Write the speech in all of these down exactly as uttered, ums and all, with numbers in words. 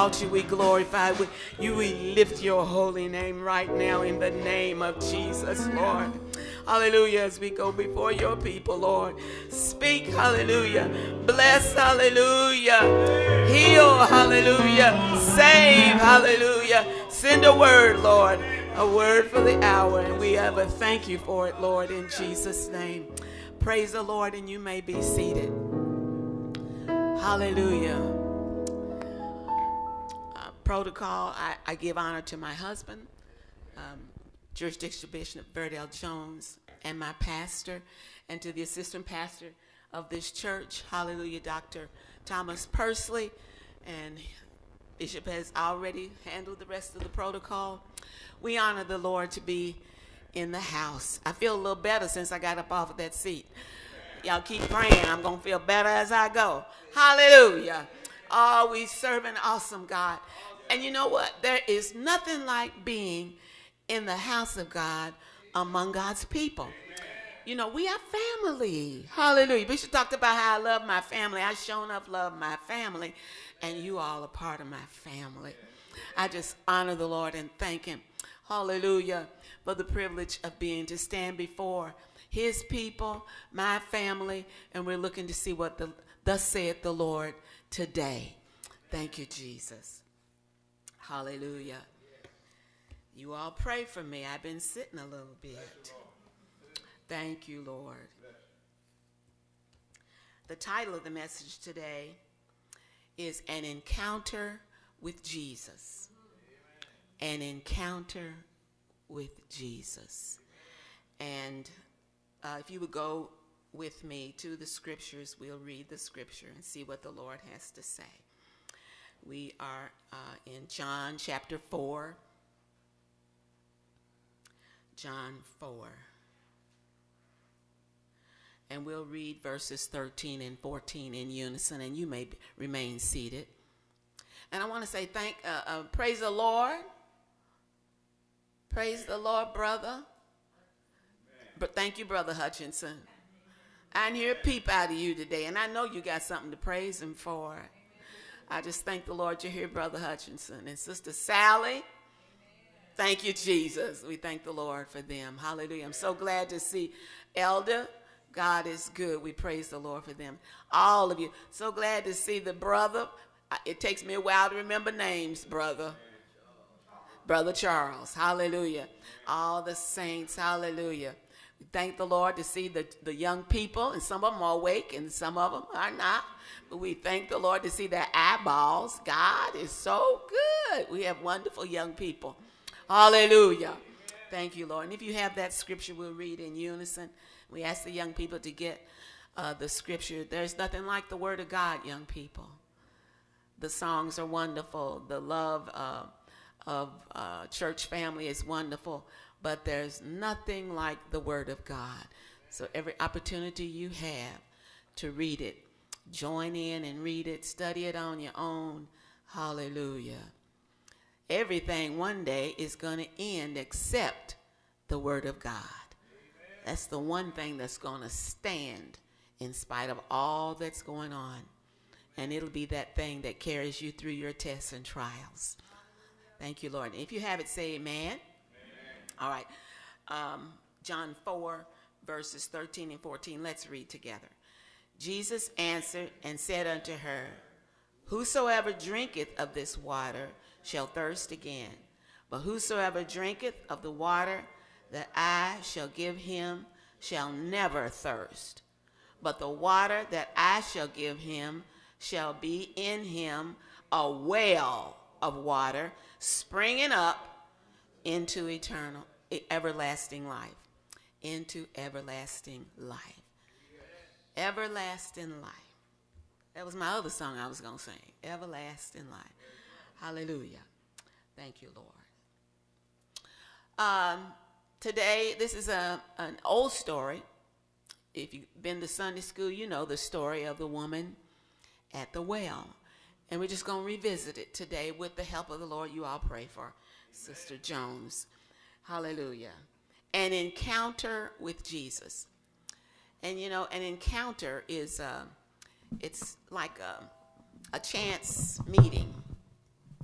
exalt you. We glorify you. We lift your holy name right now in the name of Jesus, Lord. Hallelujah. As we go before your people, Lord, speak, hallelujah. Bless, hallelujah. Heal, hallelujah. Save, hallelujah. Send a word, Lord, a word for the hour, and we ever thank you for it, Lord, in Jesus' name. Praise the Lord, and you may be seated. Hallelujah. Uh, protocol, I, I give honor to my husband, um, Jurisdiction Bishop Verdell Jones, and my pastor, and to the assistant pastor of this church, hallelujah, Doctor Thomas Pursley, and Bishop has already handled the rest of the protocol. We honor the Lord to be in the house. I feel a little better since I got up off of that seat. Y'all keep praying. I'm going to feel better as I go. Hallelujah. Oh, we serve an awesome God. And you know what? There is nothing like being in the house of God among God's people. You know, we are family. Hallelujah. Bishop talked about how I love my family. I shown up love my family, and you all are part of my family. I just honor the Lord and thank him. Hallelujah. For the privilege of being to stand before his people, my family, and we're looking to see what the thus saith the Lord today. Thank you, Jesus. Hallelujah. You all pray for me. I've been sitting a little bit. Thank you, Lord. The title of the message today is An Encounter with Jesus. An Encounter with Jesus. And uh, if you would go with me to the scriptures, we'll read the scripture and see what the Lord has to say. We are uh, in John chapter four. John four. And we'll read verses thirteen and fourteen in unison, and you may b- remain seated. And I want to say thank, uh, uh, praise the Lord. Praise the Lord, brother. But thank you, Brother Hutchinson. I didn't hear a peep out of you today, and I know you got something to praise him for. I just thank the Lord you're here, Brother Hutchinson. And Sister Sally, thank you, Jesus. We thank the Lord for them. Hallelujah. I'm so glad to see Elder. God is good. We praise the Lord for them. All of you. So glad to see the brother. It takes me a while to remember names, brother. Brother Charles. Hallelujah. All the saints. Hallelujah. We thank the Lord to see the, the young people, and some of them are awake and some of them are not. But we thank the Lord to see their eyeballs. God is so good. We have wonderful young people. Hallelujah. Thank you, Lord. And if you have that scripture, we'll read in unison. We ask the young people to get uh, the scripture. There's nothing like the word of God, young people. The songs are wonderful. The love uh, of uh, church family is wonderful. But there's nothing like the word of God. So every opportunity you have to read it, join in and read it. Study it on your own. Hallelujah. Everything one day is going to end except the word of God. That's the one thing that's going to stand in spite of all that's going on. And it'll be that thing that carries you through your tests and trials. Thank you, Lord. If you have it, say amen. Amen. All right. Um, John four, verses thirteen and fourteen. Let's read together. Jesus answered and said unto her, Whosoever drinketh of this water shall thirst again. But whosoever drinketh of the water that I shall give him shall never thirst. But the water that I shall give him shall be in him a well of water springing up into eternal, everlasting life. Into everlasting life. Everlasting life. That was my other song I was going to sing. Everlasting life. Hallelujah. Thank you, Lord. Um, today, this is a an old story. If you've been to Sunday school, you know the story of the woman at the well. And we're just going to revisit it today with the help of the Lord. You all pray for Sister Jones. Hallelujah. An encounter with Jesus. And, you know, an encounter is, uh, it's like a, a chance meeting.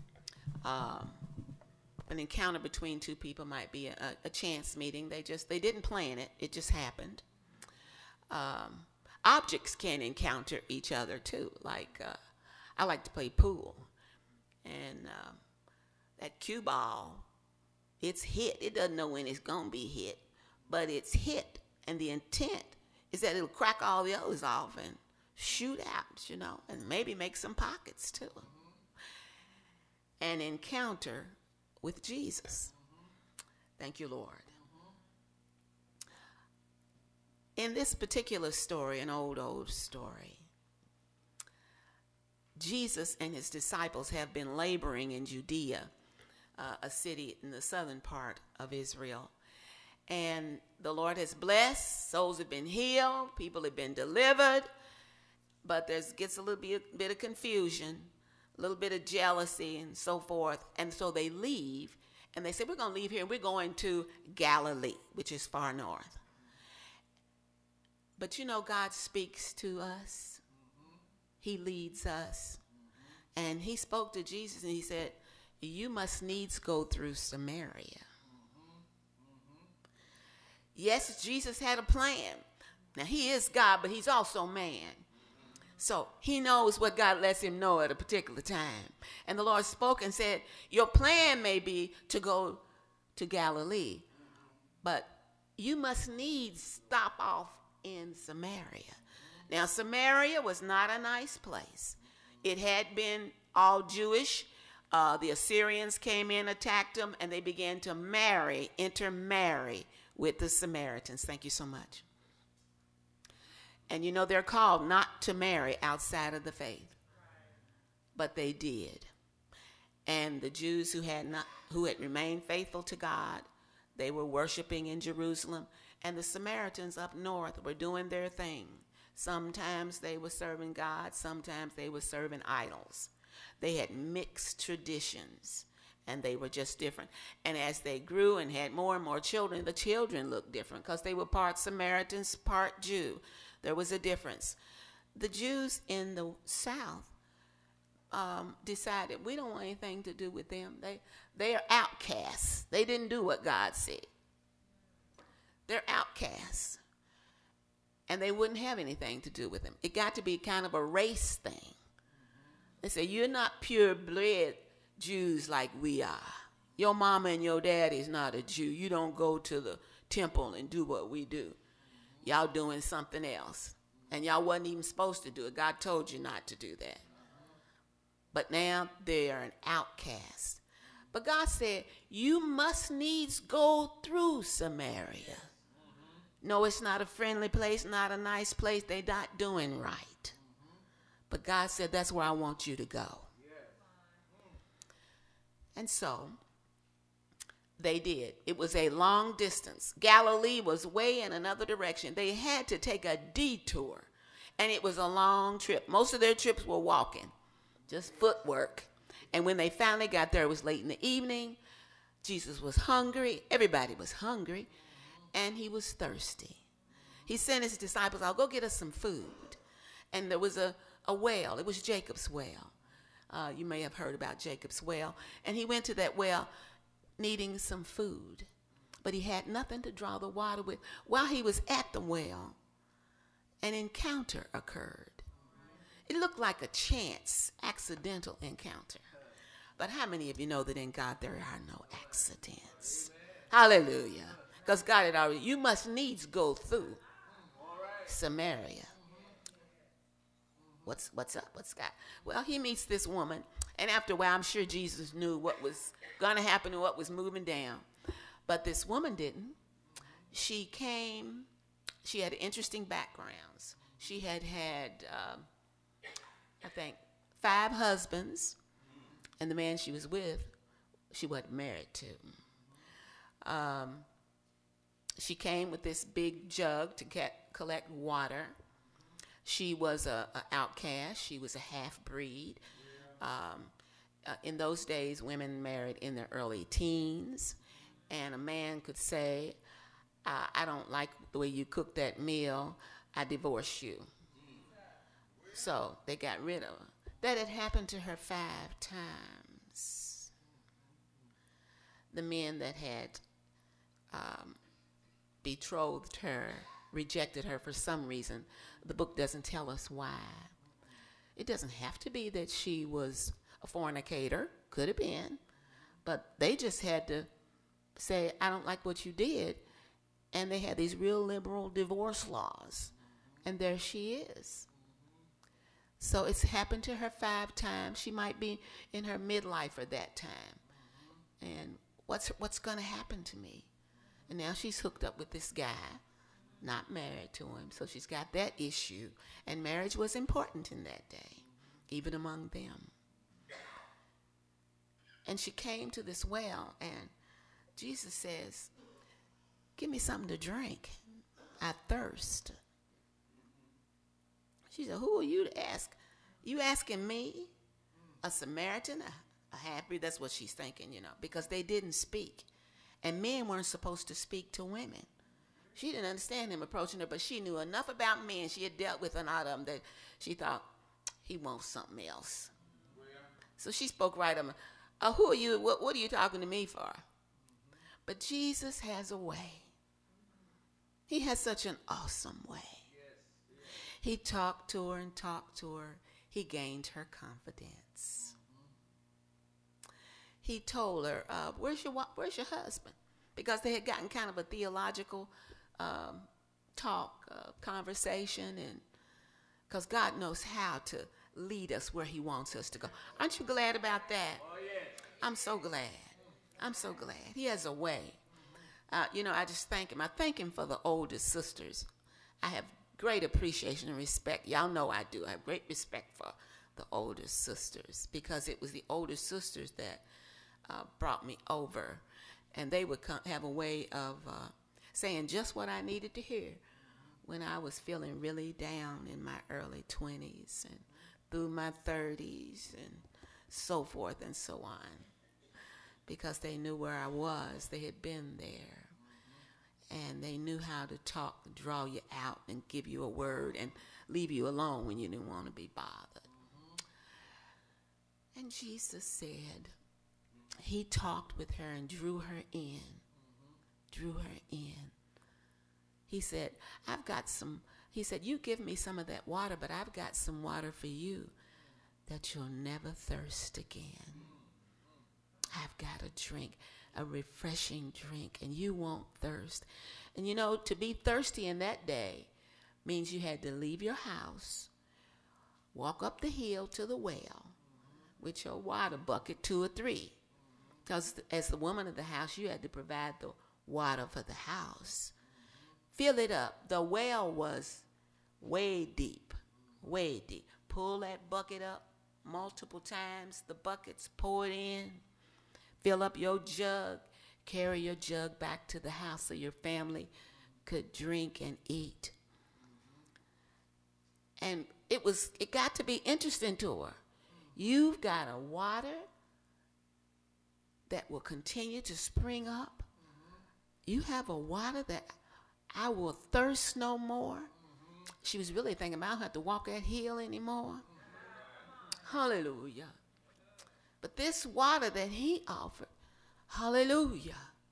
Um, an encounter between two people might be a, a chance meeting. They just they didn't plan it. It just happened. Um, objects can encounter each other too. Like uh, I like to play pool, and uh, that cue ball, it's hit. It doesn't know when it's gonna be hit, but it's hit, and the intent is that it'll crack all the others off and shoot out, you know, and maybe make some pockets too. An encounter with Jesus. Thank you, Lord. In this particular story, an old, old story, Jesus and his disciples have been laboring in Judea, uh, a city in the southern part of Israel. And the Lord has blessed, souls have been healed, people have been delivered, but there gets a little bit, bit of confusion, a little bit of jealousy and so forth. And so they leave, and they say, we're going to leave here, and we're going to Galilee, which is far north. But you know, God speaks to us. He leads us. And he spoke to Jesus, and he said, you must needs go through Samaria. Yes, Jesus had a plan. Now, he is God, but he's also man. So he knows what God lets him know at a particular time. And the Lord spoke and said, your plan may be to go to Galilee, but you must needs stop off in Samaria. Now, Samaria was not a nice place. It had been all Jewish. Uh, the Assyrians came in, attacked them, and they began to marry, intermarry with the Samaritans. Thank you so much. And you know, they're called not to marry outside of the faith. But they did. And the Jews who had not, who had remained faithful to God, they were worshiping in Jerusalem. And the Samaritans up north were doing their thing. Sometimes they were serving God. Sometimes they were serving idols. They had mixed traditions. And they were just different. And as they grew and had more and more children, the children looked different because they were part Samaritans, part Jew. There was a difference. The Jews in the south um, decided we don't want anything to do with them. They, they are outcasts. They didn't do what God said. They're outcasts. And they wouldn't have anything to do with them. It got to be kind of a race thing. They say, you're not purebred Jews like we are. Your mama and your daddy is not a Jew. You don't go to the temple and do what we do. Y'all doing something else. And y'all wasn't even supposed to do it. God told you not to do that. But now they are an outcast. But God said, you must needs go through Samaria. No, it's not a friendly place, not a nice place. They're not doing right. But God said, that's where I want you to go. And so they did. It was a long distance. Galilee was way in another direction. They had to take a detour, and it was a long trip. Most of their trips were walking, just footwork. And when they finally got there, it was late in the evening. Jesus was hungry. Everybody was hungry, and he was thirsty. He sent his disciples, I'll go get us some food. And there was a, a well. It was Jacob's well. Uh, you may have heard about Jacob's well. And he went to that well needing some food. But he had nothing to draw the water with. While he was at the well, an encounter occurred. It looked like a chance, accidental encounter. But how many of you know that in God there are no accidents? Hallelujah. Because God had already, you must needs go through Samaria. What's what's up? What's got? Well, he meets this woman, and after a while, I'm sure Jesus knew what was going to happen and what was moving down. But this woman didn't. She came, she had interesting backgrounds. She had had, um, I think, five husbands, and the man she was with, she wasn't married to. Um, she came with this big jug to get, collect water. She was a, a outcast. She was a half-breed. Um, uh, in those days, women married in their early teens, and a man could say, uh, I don't like the way you cook that meal. I divorce you. So they got rid of her. That had happened to her five times. the men that had um, betrothed her rejected her for some reason. The book doesn't tell us why. It doesn't have to be that she was a fornicator. Could have been. But they just had to say, I don't like what you did. And they had these real liberal divorce laws. And there she is. So it's happened to her five times. She might be in her midlife at that time. And what's what's going to happen to me? And now she's hooked up with this guy, not married to him. So she's got that issue. And marriage was important in that day, even among them. And she came to this well, and Jesus says, give me something to drink. I thirst. She said, who are you to ask? You asking me, a Samaritan, a, a half-breed? That's what she's thinking, you know, because they didn't speak. And men weren't supposed to speak to women. She didn't understand him approaching her, but she knew enough about men. She had dealt with a lot of them that she thought, he wants something else. So she spoke right to him. Uh, who are you? What, what are you talking to me for? But Jesus has a way. He has such an awesome way. He talked to her and talked to her. He gained her confidence. He told her, uh, where's your where's your husband? Because they had gotten kind of a theological um, talk, uh, conversation, and because God knows how to lead us where he wants us to go. Aren't you glad about that? Oh, yeah. I'm so glad. I'm so glad. He has a way. Uh, you know, I just thank him. I thank him for the older sisters. I have great appreciation and respect. Y'all know I do. I have great respect for the older sisters because it was the older sisters that uh, brought me over. And they would come, have a way of uh, saying just what I needed to hear when I was feeling really down in my early twenties and through my thirties and so forth and so on. Because they knew where I was. They had been there. And they knew how to talk, draw you out, and give you a word and leave you alone when you didn't want to be bothered. And Jesus said, he talked with her and drew her in, drew her in. He said, I've got some, he said, you give me some of that water, but I've got some water for you that you'll never thirst again. I've got a drink, a refreshing drink, and you won't thirst. And you know, to be thirsty in that day means you had to leave your house, walk up the hill to the well with your water bucket, two or three. Because as the woman of the house, you had to provide the water for the house. Fill it up. The well was way deep, way deep. Pull that bucket up multiple times. The buckets, pour it in. Fill up your jug. Carry your jug back to the house so your family could drink and eat. And it was, it got to be interesting to her. You've got a water that will continue to spring up. You have a water that I will thirst no more. She was really thinking, I don't have to walk that hill anymore. Hallelujah. But this water that he offered, hallelujah,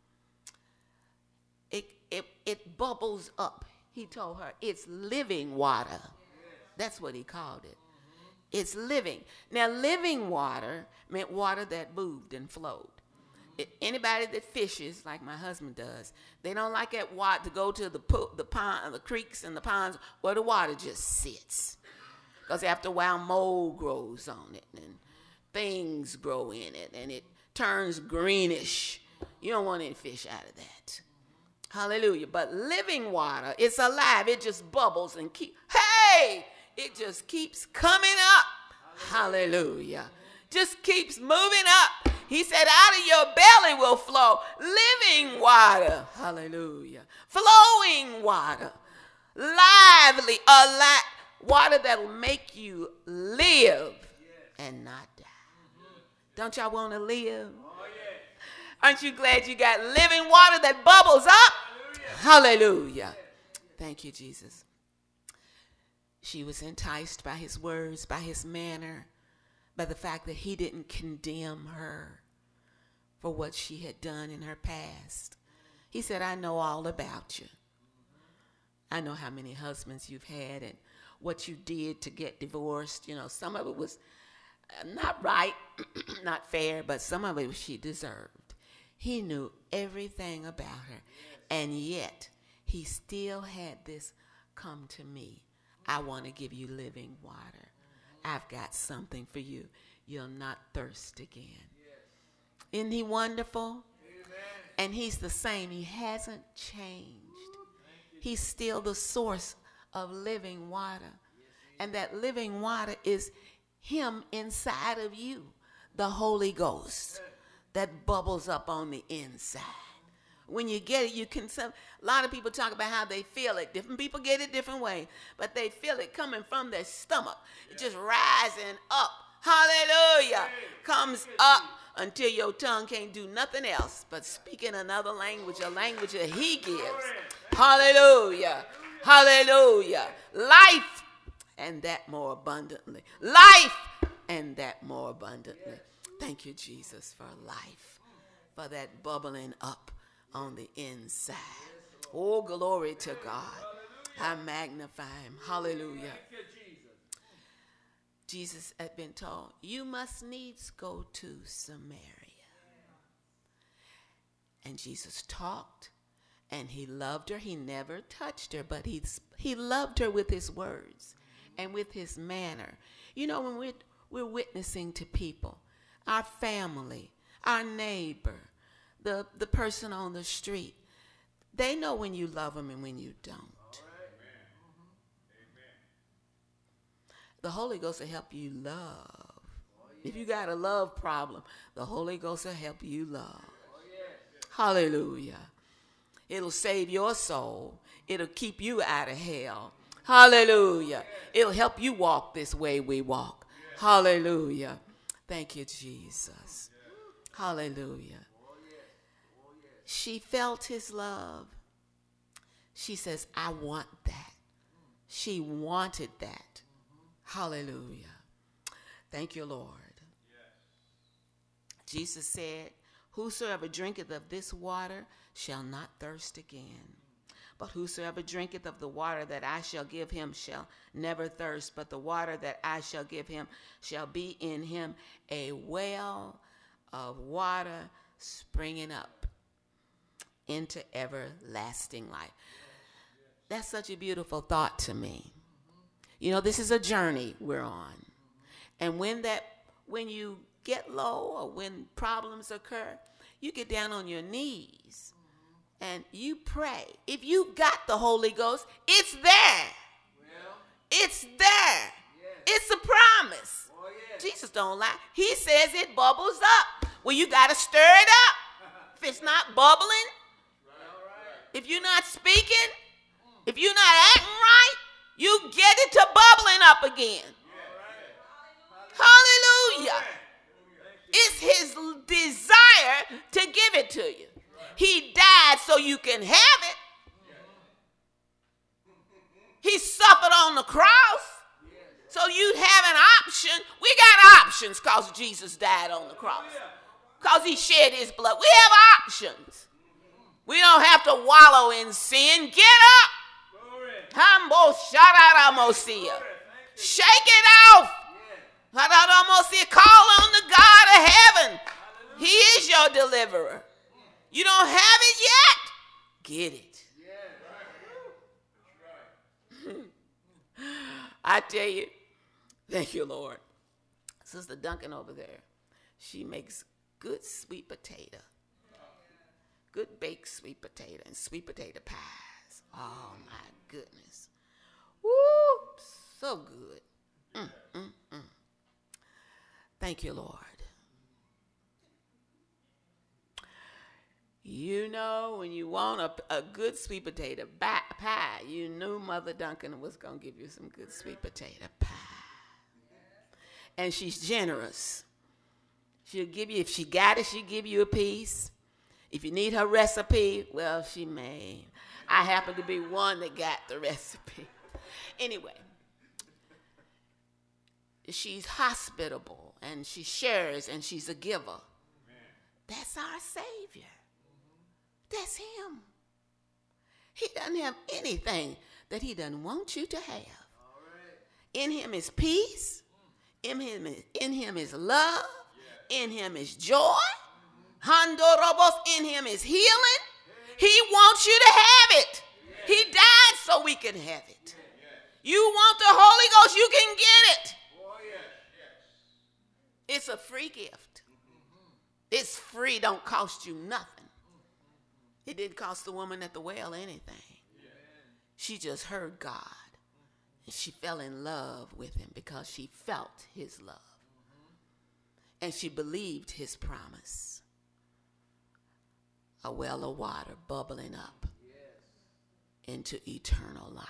it, it, it bubbles up. He told her it's living water. That's what he called it. It's living. Now, living water meant water that moved and flowed. It, anybody that fishes, like my husband does, they don't like that water to go to the po- the pond, the creeks and the ponds where the water just sits. Because after a while, mold grows on it and things grow in it and it turns greenish. You don't want any fish out of that. Hallelujah. But living water, it's alive. It just bubbles and keep. Hey, it just keeps coming up. Hallelujah. Just keeps moving up. He said, out of your belly will flow living water. Hallelujah. Flowing water. Lively, alive. Water that will make you live and not die. Don't y'all want to live? Aren't you glad you got living water that bubbles up? Hallelujah. Thank you, Jesus. She was enticed by his words, by his manner, by the fact that he didn't condemn her, for what she had done in her past. He said, I know all about you. I know how many husbands you've had and what you did to get divorced. You know, some of it was not right, not fair, but some of it she deserved. He knew everything about her, and yet he still had this, come to me. I want to give you living water. I've got something for you. You'll not thirst again. Isn't he wonderful? And he's the same. He hasn't changed. He's still the source of living water. And that living water is him inside of you, the Holy Ghost that bubbles up on the inside. When you get it, you can, some, a lot of people talk about how they feel it. Different people get it different way, but they feel it coming from their stomach. It's just rising up. Hallelujah. Comes up until your tongue can't do nothing else but speaking another language, a language that he gives. Hallelujah. Hallelujah. Life, and that more abundantly. Life, and that more abundantly. Thank you, Jesus, for life, for that bubbling up on the inside. Oh, glory to God. I magnify him. Hallelujah. Jesus had been told, you must needs go to Samaria. And Jesus talked, and he loved her. He never touched her, but he, he loved her with his words and with his manner. You know, when we're, we're witnessing to people, our family, our neighbor, the, the person on the street, they know when you love them and when you don't. The Holy Ghost will help you love. If you got a love problem, the Holy Ghost will help you love. Hallelujah. It'll save your soul. It'll keep you out of hell. Hallelujah. It'll help you walk this way we walk. Hallelujah. Thank you, Jesus. Hallelujah. She felt his love. She says, I want that. She wanted that. Hallelujah. Thank you, Lord. Yes. Jesus said, whosoever drinketh of this water shall not thirst again. But whosoever drinketh of the water that I shall give him shall never thirst. But the water that I shall give him shall be in him a well of water springing up into everlasting life. That's such a beautiful thought to me. You know, this is a journey we're on. And when that, when you get low or when problems occur, you get down on your knees and you pray. If you got the Holy Ghost, it's there. Well, it's there. Yes. It's a promise. Oh, yes. Jesus don't lie. He says it bubbles up. Well, you got to stir it up. If it's not bubbling, right. If you're not speaking, if you're not acting right, you get it to bubbling up again. Hallelujah. It's his desire to give it to you. He died so you can have it. He suffered on the cross so you'd have an option. We got options because Jesus died on the cross. Because he shed his blood. We have options. We don't have to wallow in sin. Get up. Shake it off. Call on the God of heaven. He is your deliverer. You don't have it yet? Get it. I tell you, thank you, Lord. Sister Duncan over there, she makes good sweet potato. Good baked sweet potato and sweet potato pies. Oh, my goodness. Woo, so good. Mm, mm, mm. Thank you, Lord. You know, when you want a, a good sweet potato pie, you knew Mother Duncan was going to give you some good sweet potato pie. And she's generous. She'll give you, if she got it, she'll give you a piece. If you need her recipe, well, she may. I happen to be one that got the recipe. Anyway, she's hospitable, and she shares, and she's a giver. That's our Savior. That's him. He doesn't have anything that he doesn't want you to have. In him is peace. In him is, in him is love. In him is joy. Handorobos, in him is healing. He wants you to have it. He died so we can have it. You want the Holy Ghost, you can get it. It's a free gift. It's free, don't cost you nothing. It didn't cost the woman at the well anything. She just heard God. And she fell in love with him because she felt his love. And she believed his promise. A well of water bubbling up into eternal life.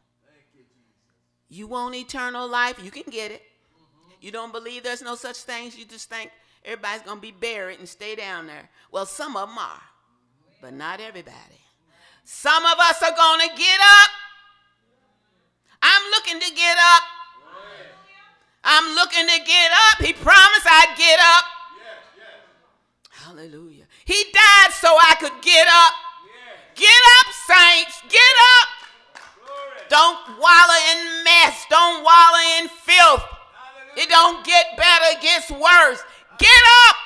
You want eternal life? You can get it. You don't believe there's no such things. You just think everybody's going to be buried and stay down there. Well, some of them are, but not everybody. Some of us are going to get up. I'm looking to get up. I'm looking to get up. He promised I'd get up. Hallelujah. He died so I could get up. Get up, saints. Get up. Don't wallow in mess. Don't wallow in filth. It don't get better, it gets worse. Get up.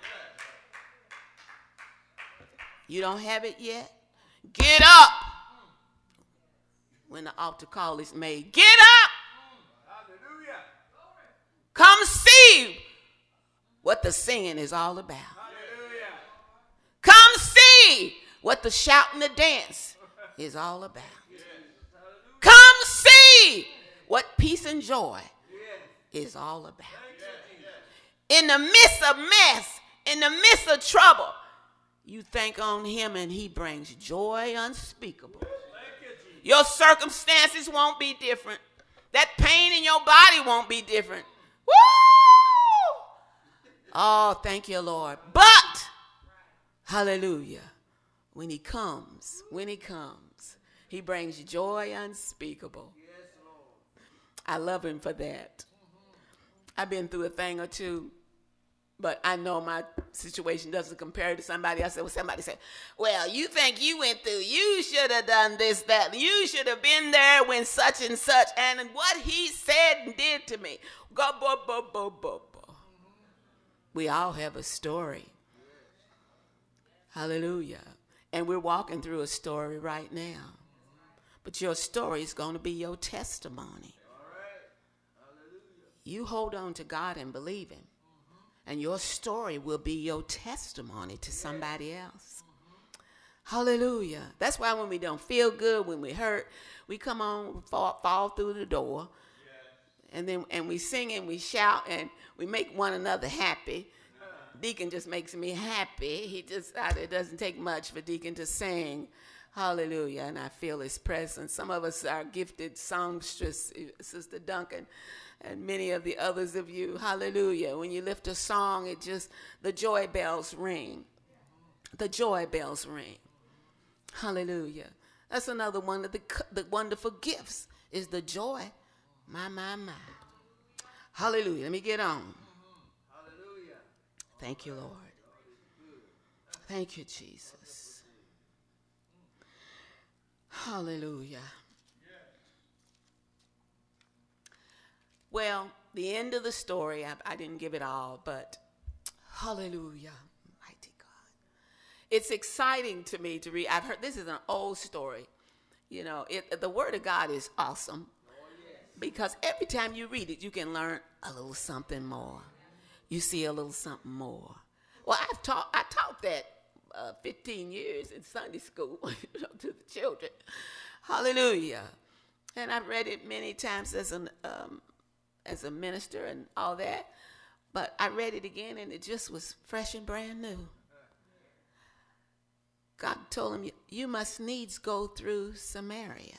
You don't have it yet? Get up. When the altar call is made, get up. Hallelujah. Come see what the singing is all about. Hallelujah. Come see what the shout and the dance is all about. Yes. Come see what peace and joy is all about. In the midst of mess, in the midst of trouble, you think on him and he brings joy unspeakable. Your circumstances won't be different. That pain in your body won't be different. Woo! Oh, thank you, Lord. But, hallelujah, when he comes, when he comes, he brings joy unspeakable. I love him for that. I've been through a thing or two, but I know my situation doesn't compare to somebody else. Well, somebody said, well, you think you went through, you should have done this, that. You should have been there when such and such. And what he said and did to me. Go, bo, bo, bo, bo, bo. We all have a story. Hallelujah. And we're walking through a story right now. But your story is going to be your testimony. You hold on to God and believe him. And your story will be your testimony to somebody else. Hallelujah. That's why when we don't feel good, when we hurt, we come on, fall, fall through the door. And then and we sing and we shout and we make one another happy. Deacon just makes me happy. He just, it doesn't take much for Deacon to sing. Hallelujah. And I feel his presence. Some of us are gifted songstress, Sister Duncan, and many of the others of you. Hallelujah. When you lift a song, it just, the joy bells ring. The joy bells ring. Hallelujah. That's another one of the, the wonderful gifts is the joy. My, my, my. Hallelujah. Let me get on. Hallelujah. Thank you, Lord. Thank you, Jesus. Hallelujah. Well, the end of the story, I, I didn't give it all, but hallelujah, mighty God. It's exciting to me to read. I've heard, this is an old story. You know, it, the Word of God is awesome because every time you read it, you can learn a little something more. You see a little something more. Well, I've taught, I taught that uh, fifteen years in Sunday school you know, to the children. Hallelujah. And I've read it many times as an um, as a minister and all that. But I read it again and it just was fresh and brand new. God told him, you must needs go through Samaria.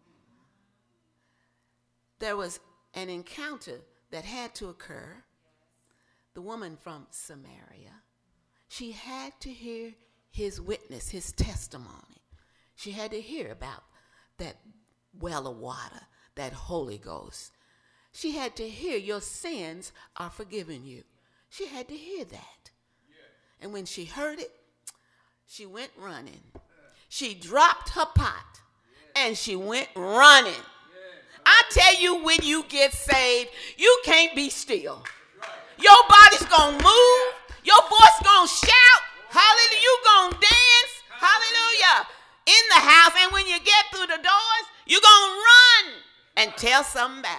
There was an encounter that had to occur. The woman from Samaria, she had to hear his witness, his testimony. She had to hear about that well of water, that Holy Ghost. She had to hear your sins are forgiven you. She had to hear that. And when she heard it, she went running. She dropped her pot and she went running. I tell you, when you get saved, you can't be still. Your body's going to move. Your voice going to shout. Hallelujah. You going to dance. Hallelujah. In the house. And when you get through the doors, you're going to run and tell somebody.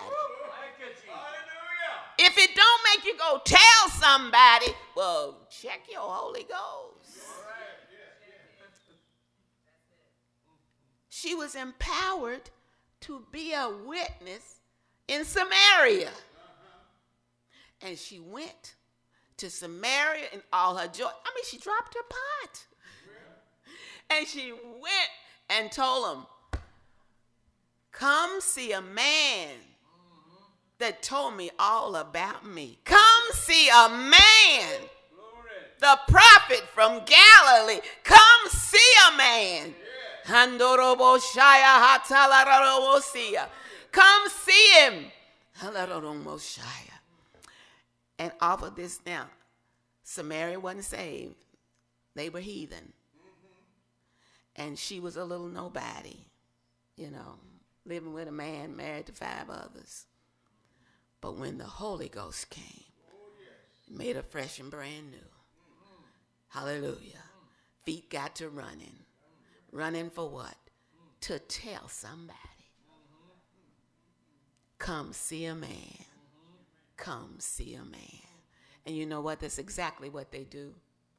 If it don't make you go tell somebody, well, check your Holy Ghost. She was empowered to be a witness in Samaria. And she went to Samaria in all her joy. I mean, she dropped her pot. And she went and told them, come see a man that told me all about me. Come see a man, the prophet from Galilee. Come see a man. Come see him. And off of this now, Samaria wasn't saved. They were heathen. And she was a little nobody, you know, living with a man married to five others. But when the Holy Ghost came, it made her fresh and brand new. Hallelujah. Feet got to running. Running for what? To tell somebody. Come see a man. Come see a man. And you know what? That's exactly what they do.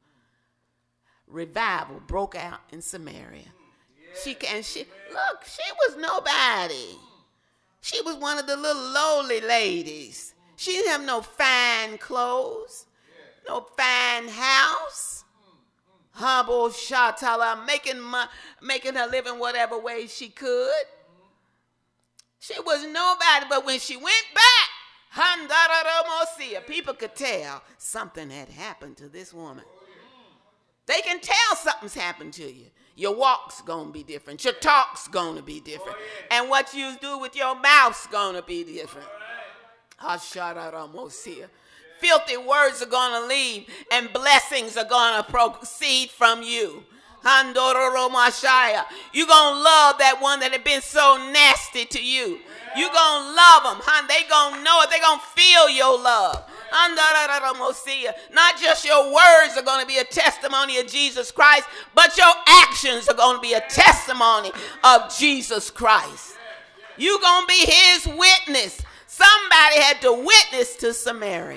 Revival broke out in Samaria. She and she look, she was nobody. She was one of the little lowly ladies. She didn't have no fine clothes, no fine house. Humble Shatala, making my, making her live in whatever way she could. She was nobody, but when she went back, people could tell something had happened to this woman. They can tell something's happened to you. Your walk's going to be different. Your talk's going to be different. And what you do with your mouth's going to be different. Filthy words are going to leave and blessings are going to proceed from you. You're going to love that one that had been so nasty to you. You're going to love them. They're going to know it. They're going to feel your love. Not just your words are going to be a testimony of Jesus Christ, but your actions are going to be a testimony of Jesus Christ. You're going to be his witness. Somebody had to witness to Samaria.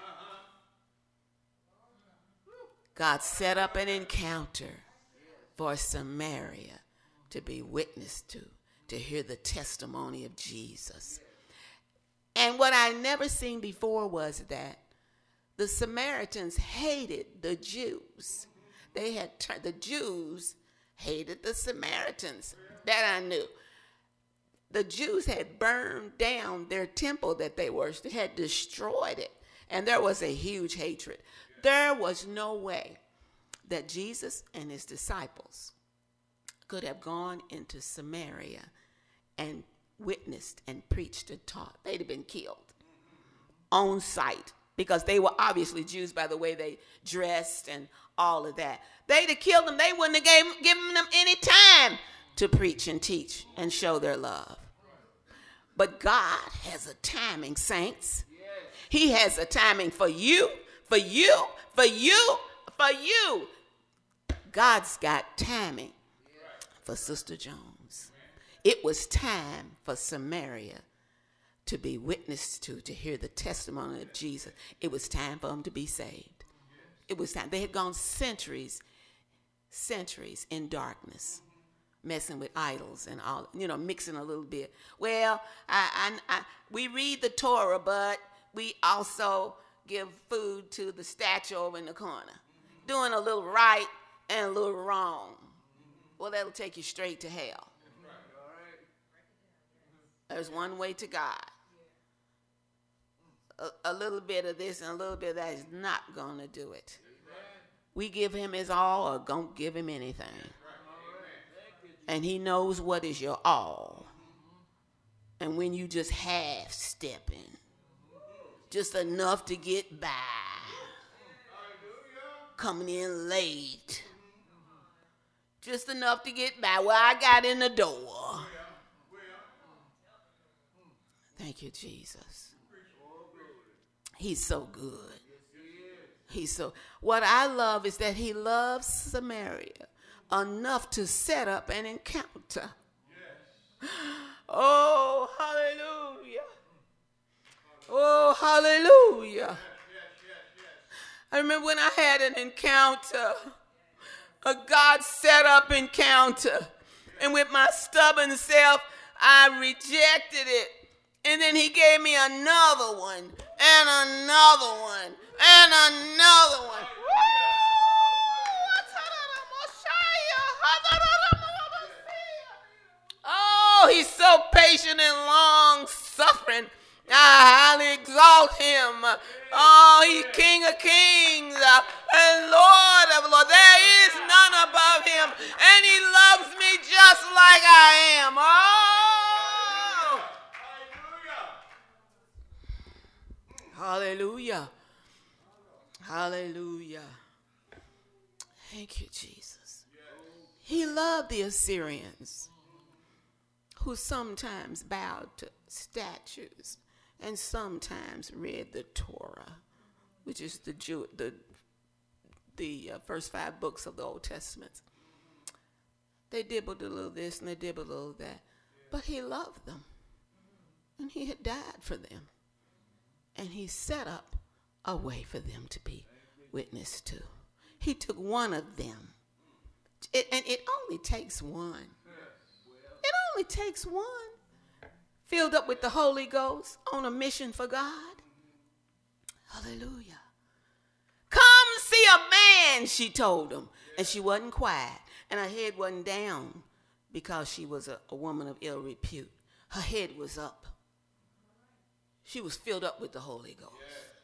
God set up an encounter for Samaria to be witnessed to, to hear the testimony of Jesus. And what I never seen before was that the Samaritans hated the Jews. They had turned, the Jews hated the Samaritans. That I knew. The Jews had burned down their temple that they worshipped. They had destroyed it. And there was a huge hatred. There was no way that Jesus and his disciples could have gone into Samaria and witnessed and preached and taught. They'd have been killed on sight because they were obviously Jews by the way they dressed and all of that. They'd have killed them. They wouldn't have gave, given them any time to preach and teach and show their love. But God has a timing, saints. He has a timing for you, for you, for you, for you. God's got timing for Sister Jones. It was time for Samaria to be witnessed to, to hear the testimony of Jesus. It was time for them to be saved. It was time. They had gone centuries, centuries in darkness, messing with idols and all, you know, mixing a little bit. Well, I, I, I, we read the Torah, but we also give food to the statue over in the corner, doing a little right and a little wrong. Well, that'll take you straight to hell. There's one way to God. A, a little bit of this and a little bit of that is not going to do it. We give him his all or don't give him anything. And he knows what is your all. And when you just half stepping, just enough to get by. coming in late. Just enough to get by. Well, I got in the door. Thank you, Jesus. He's so good. He's so. What I love is that he loves Samaria enough to set up an encounter. Oh, hallelujah. Oh, hallelujah. I remember when I had an encounter, a God set up encounter. And with my stubborn self, I rejected it. And then he gave me another one, and another one, and another one. Oh, he's so patient and long suffering. I highly exalt him. Oh, he's King of kings and Lord of lords. There is none above him. And he loves me just like I am. Oh. Hallelujah. Hallelujah. Thank you, Jesus. He loved the Assyrians, who sometimes bowed to statues and sometimes read the Torah, which is the Jew, the the uh, first five books of the Old Testament. They dibbled a little this and they dibbled a little that, but he loved them, and he had died for them, and he set up a way for them to be witnessed to. He took one of them, it, and it only takes one. It only takes one, filled up with the Holy Ghost, on a mission for God. Hallelujah. Come see a man, she told him. And she wasn't quiet. And her head wasn't down because she was a, a woman of ill repute. Her head was up. She was filled up with the Holy Ghost.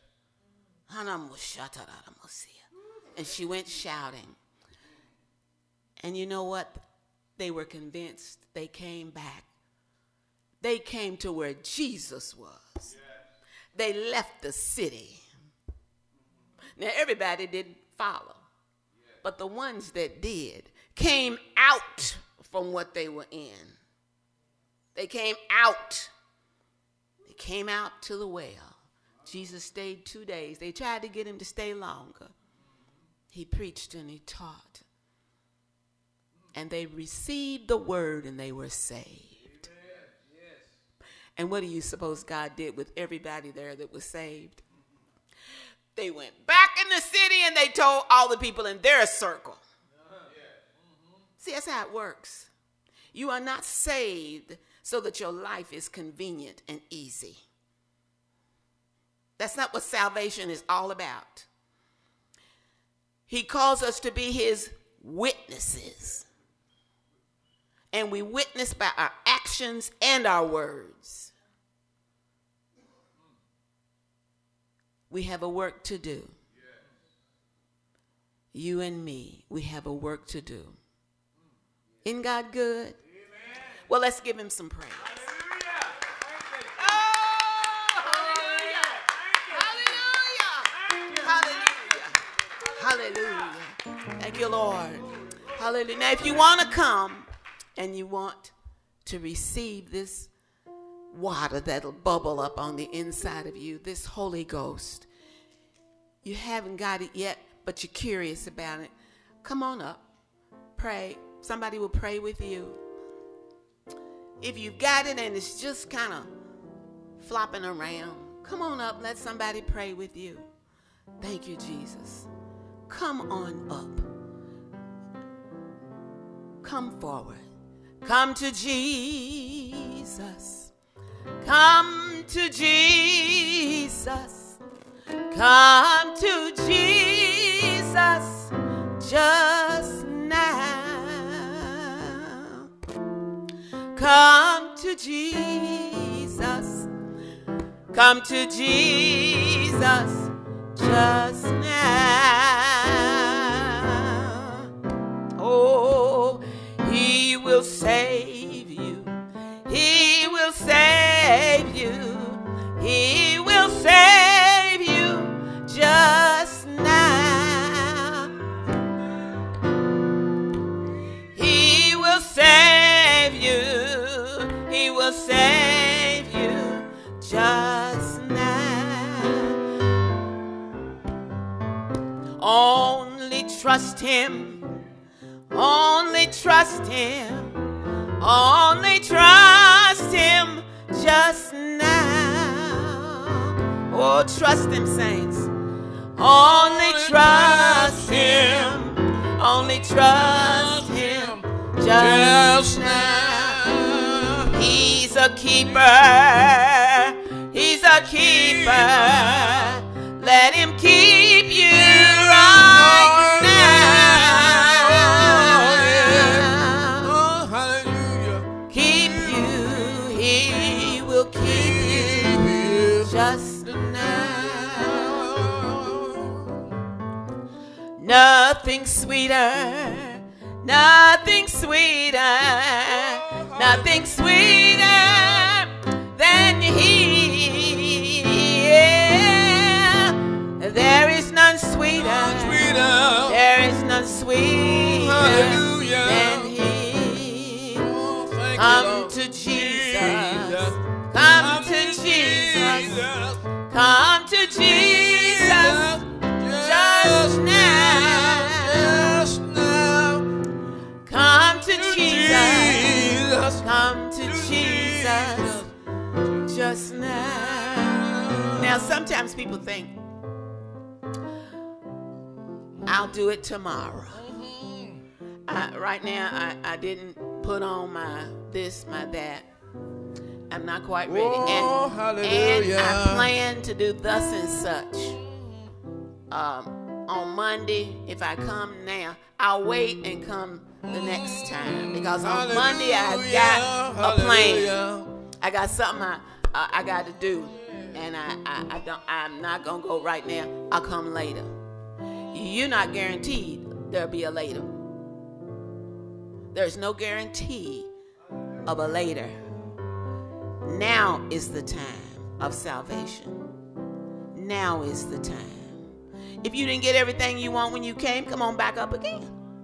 And she went shouting. And you know what? They were convinced. They came back. They came to where Jesus was. They left the city. Now, everybody didn't follow. But the ones that did came out from what they were in. They came out. They came out to the well. Jesus stayed two days. They tried to get him to stay longer. He preached and he taught. And they received the word and they were saved. And what do you suppose God did with everybody there that was saved? They went back in the city and they told all the people in their circle. See, that's how it works. You are not saved so that your life is convenient and easy. That's not what salvation is all about. He calls us to be his witnesses. And we witness by our actions and our words. We have a work to do. You and me, we have a work to do. Isn't God good? Amen. Well, let's give him some praise. Hallelujah. Oh, hallelujah. Hallelujah. Hallelujah. Hallelujah. Thank you, Lord. Hallelujah. Now, if you want to come and you want to receive this water that'll bubble up on the inside of you, this Holy Ghost, you haven't got it yet, but you're curious about it, come on up. Pray. Somebody will pray with you. If you've got it and it's just kind of flopping around, come on up. Let somebody pray with you. Thank you, Jesus. Come on up. Come forward. Come to Jesus. Come to Jesus. Come to Jesus just now. Come to Jesus. Come to Jesus just now. Oh, he will save you. He will save you. He will save you just now. save you just now. Only trust him, only trust him, only trust him just now. Oh, trust him, saints. Only trust him, only trust him just now. He's a keeper, he's a keeper. Let him keep you right now. Oh, hallelujah. Keep you, he will keep you just now. Nothing sweeter, nothing sweeter, nothing sweeter than he. Yeah. There is none sweeter, Sweeter. there is none sweeter Hallelujah. than he. Oh, thank you, Come Lord. to Jesus, Jesus. come to Jesus, come to Jesus just now. Just now. Come to Jesus, Jesus. come to Jesus just now. Now, sometimes people think, I'll do it tomorrow. I, right now, I, I didn't put on my this, my that. I'm not quite ready. Oh, and, hallelujah. and I plan to do thus and such. Um, on Monday, if I come now, I'll wait and come the next time. Because on Monday, I've got a plan. Hallelujah. I got something I, uh, I got to do. And I, I, I don't, I'm not going to go right now. I'll come later. You're not guaranteed there'll be a later. There's no guarantee of a later. Now is the time of salvation. Now is the time. If you didn't get everything you want when you came, come on back up again.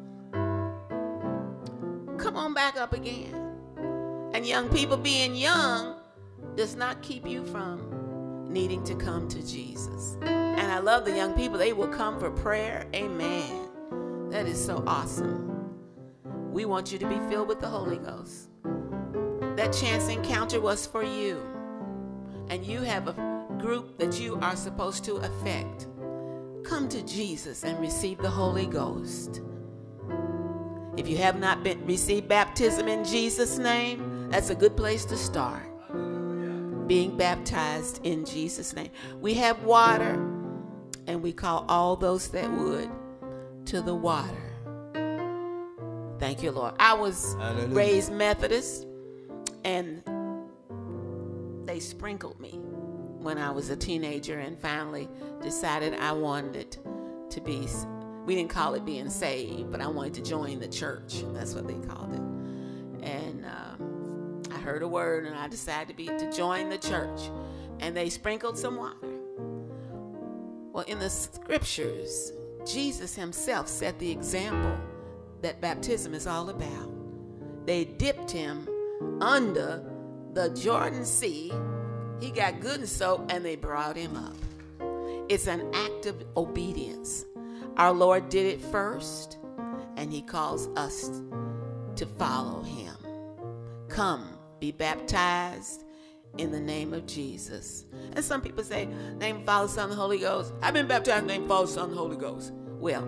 Come on back up again. And young people, being young does not keep you from needing to come to Jesus. And I love the young people. They will come for prayer. Amen. That is so awesome. We want you to be filled with the Holy Ghost. That chance encounter was for you. And you have a group that you are supposed to affect. Come to Jesus and receive the Holy Ghost. If you have not been received baptism in Jesus' name, that's a good place to start. Being baptized in Jesus' name. We have water, and we call all those that would to the water. Thank you, Lord. I was Hallelujah. raised Methodist, and they sprinkled me when I was a teenager and finally decided I wanted to be, we didn't call it being saved, but I wanted to join the church. That's what they called it. And um, I heard a word and I decided to be to join the church. And they sprinkled some water. Well, in the scriptures, Jesus himself set the example that baptism is all about. They dipped him under the Jordan Sea. He got good and soap, and they brought him up. It's an act of obedience. Our Lord did it first, and he calls us to follow him. Come, be baptized in the name of Jesus. And some people say, name, Father, Son, and Holy Ghost. I've been baptized in the name, Father, Son, and Holy Ghost. Well,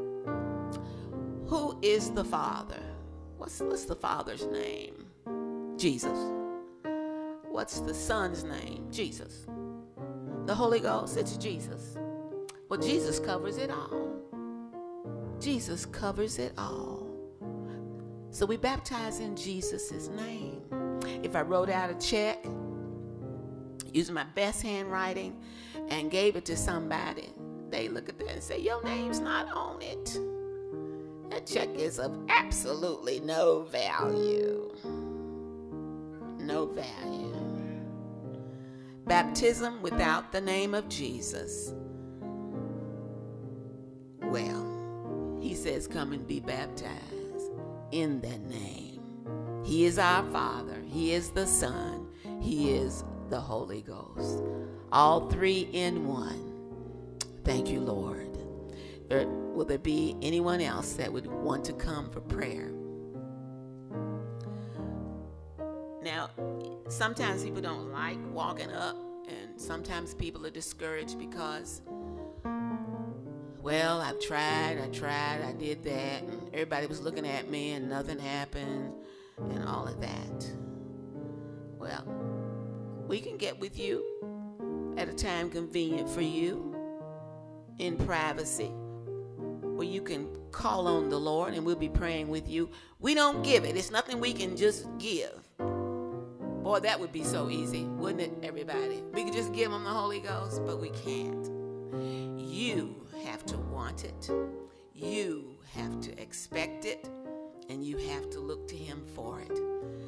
who is the Father? What's, what's the Father's name? Jesus. What's the Son's name? Jesus. The Holy Ghost, it's Jesus. Well, Jesus covers it all. Jesus covers it all. So we baptize in Jesus' name. If I wrote out a check using my best handwriting and gave it to somebody, they look at that and say, your name's not on it. That check is of absolutely no value. No value. Baptism without the name of Jesus. Well, he says, come and be baptized in that name. He is our Father. He is the Son. He is the Holy Ghost. All three in one. Thank you, Lord. There, will there be anyone else that would want to come for prayer? Now, sometimes people don't like walking up, and sometimes people are discouraged because, well, I've tried, I tried, I did that, and everybody was looking at me and nothing happened and all of that. Well, we can get with you at a time convenient for you in privacy, where you can call on the Lord and we'll be praying with you. We don't give it. It's nothing we can just give. Boy, that would be so easy, wouldn't it, everybody? We could just give them the Holy Ghost, but we can't. You have to want it. You have to expect it, and you have to look to him for it.